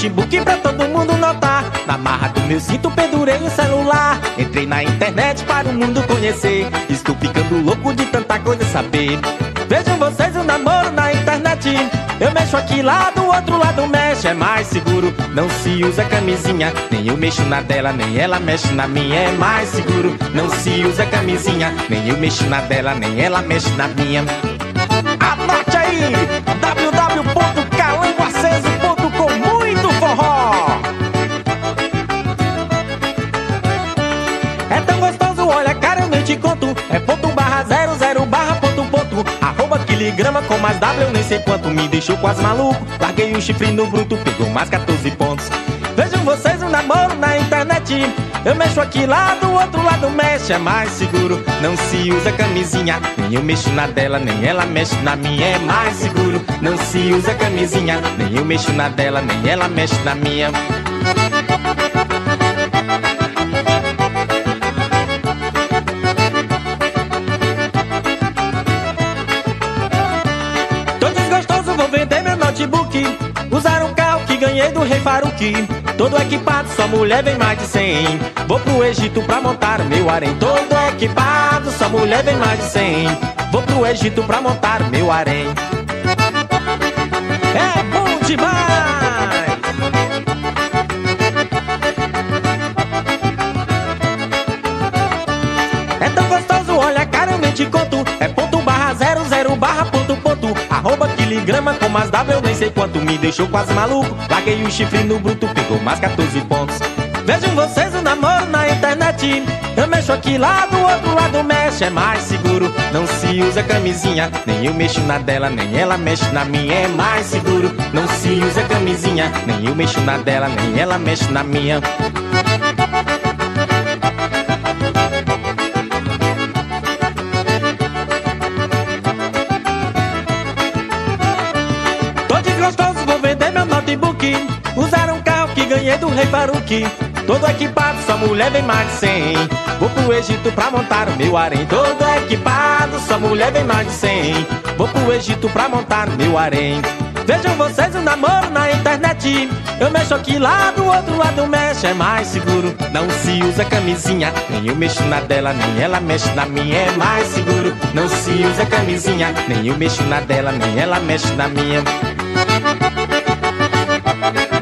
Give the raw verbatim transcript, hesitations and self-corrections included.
notebook pra todo mundo notar. Na marra do meu cinto pendurei um celular. Entrei na internet para o mundo conhecer. Estou ficando louco de tanta coisa saber. Vejam vocês o namoro na internet. Eu mexo aqui lá, do outro lado mexe. É mais seguro, não se usa camisinha. Nem eu mexo na dela, nem ela mexe na minha. É mais seguro, não se usa camisinha. Nem eu mexo na dela, nem ela mexe na minha. Anote aí, w w w ponto calango aceso ponto com. Muito forró. É tão gostoso, olha cara, eu nem te conto. É ponto barra zero zero barra ponto ponto. Arroba quiligrama com mais W eu nem sei quanto. Me deixou quase maluco, larguei um chifre no bruto. Pegou mais quatorze pontos. Vejam vocês um namoro na internet. Eu mexo aqui lá, do outro lado mexe. É mais seguro, não se usa camisinha. Nem eu mexo na dela, nem ela mexe na minha. É mais seguro, não se usa camisinha. Nem eu mexo na dela, nem ela mexe na minha. Tô desgostoso, vou vender meu notebook. Usar um carro que ganhei do rei Faruqui. Todo equipado, só mulher vem mais de cem. Vou pro Egito pra montar o meu harém. Todo equipado, só mulher vem mais de cem. Vou pro Egito pra montar o meu harém. É bom demais! É tão gostoso, olha cara, eu nem te conto. É ponto barra zero zero barra ponto ponto. Arroba quiligrama com mais W eu nem sei quanto. Me deixou quase maluco, larguei o chifre no bruto. Pegou mais quatorze pontos. Vejam vocês o namoro na internet. Eu mexo aqui lá, do outro lado mexe. É mais seguro, não se usa camisinha. Nem eu mexo na dela, nem ela mexe na minha. É mais seguro, não se usa camisinha. Nem eu mexo na dela, nem ela mexe na minha. Gostoso, vou vender meu notebook. Usar um carro que ganhei do rei Faruqui. Todo equipado, só mulher vem mais de cem. Vou pro Egito pra montar o meu harém. Todo equipado, só mulher vem mais de cem. Vou pro Egito pra montar o meu harém. Vejam vocês o namoro na internet. Eu mexo aqui lá, do outro lado mexe. É mais seguro, não se usa camisinha. Nem eu mexo na dela, nem ela mexe na minha. É mais seguro, não se usa camisinha. Nem eu mexo na dela, nem ela mexe na minha.